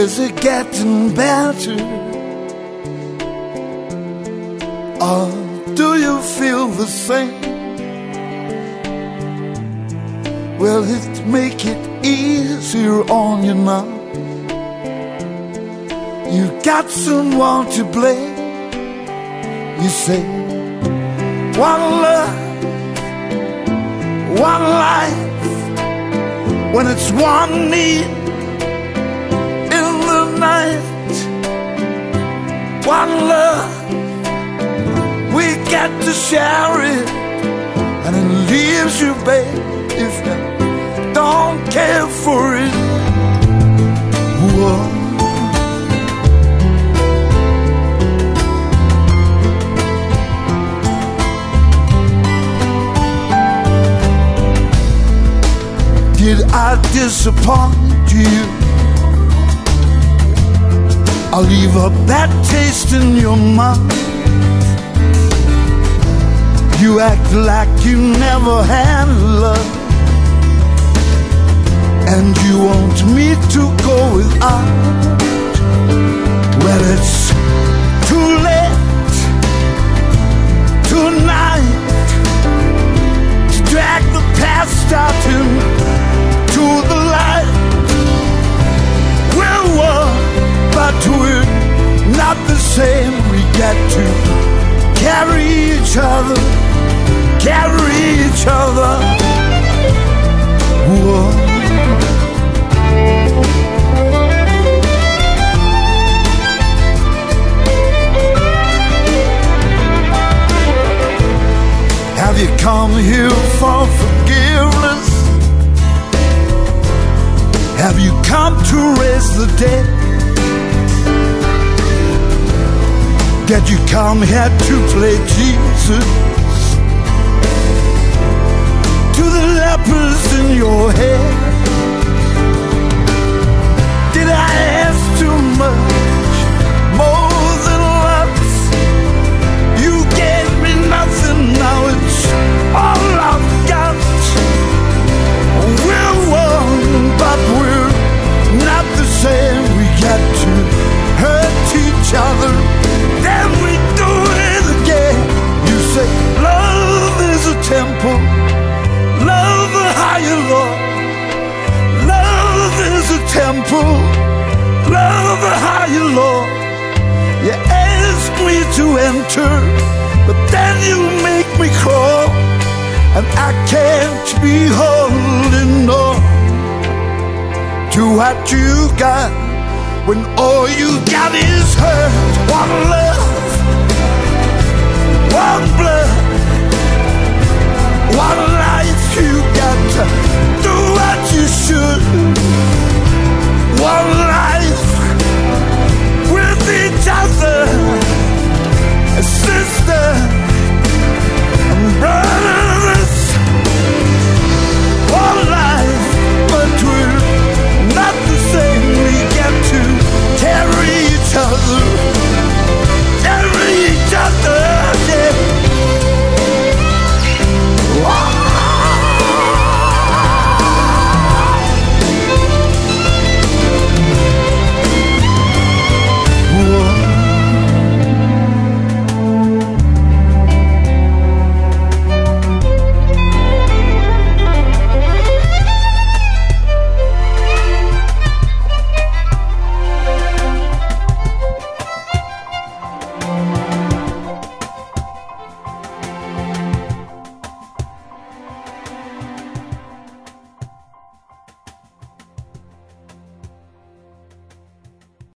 Is it getting better? Or do you feel the same? Will it make it easier on you now? You got someone to blame. You say, one love, one life. When it's one need in the night, one love, we get to share it. And it leaves you, babe, if you don't care for it. Whoa. Did I disappoint you? I'll leave a bad taste in your mouth. You act like you never had love, and you want me to go without. Well, it's too late tonight to drag the past out into the light. We're one, but we're not the same. We got to carry each other, carry each other. Whoa. Have you come here for forgiveness? Have you come to raise the dead? Did you come here to play Jesus to the lepers in your head? Did I ask too much, more than once? You gave me nothing, now it's all I've got. We're one, but we're not the same. We got to hurt each other, then we do it again. You say love is a temple, love the higher Lord. Love is a temple, love the higher Lord. You ask me to enter, but then you make me crawl, and I can't be holding on to what you got when all you got is hurt. One love, one blood, one life. You got to do what you should. One life.